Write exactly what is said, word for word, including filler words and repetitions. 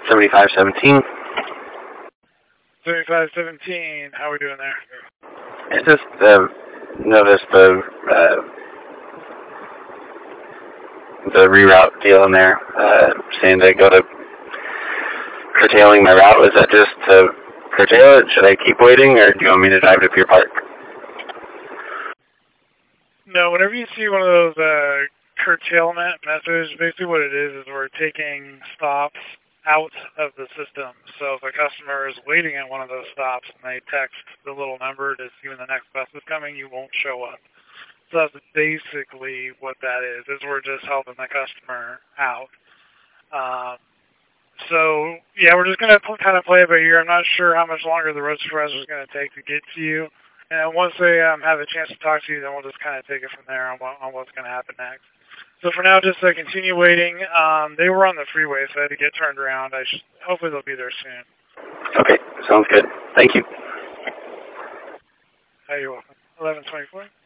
seventy-five seventeen. seventy-five seventeen, how are we doing there? I just uh, noticed the uh, the reroute deal in there, uh, saying they go to curtailing my route. Is that just to curtail it? Should I keep waiting, or do you want me to drive to Pier Park? No, whenever you see one of those uh, curtailment messages, basically what it is is we're taking stops out of the system. So if a customer is waiting at one of those stops and they text the little number to see when the next bus is coming, you won't show up. So that's basically what that is, is we're just helping the customer out. Um, so, yeah, we're just going to kind of play it by ear. I'm not sure how much longer the road supervisor is going to take to get to you. And once they um, have a chance to talk to you, then we'll just kind of take it from there on, what, on what's going to happen next. So for now, just uh, continue waiting. Um, they were on the freeway, so I had to get turned around. I should, hopefully they'll be there soon. Okay, sounds good. Thank you. Oh, you're welcome. eleven twenty-four.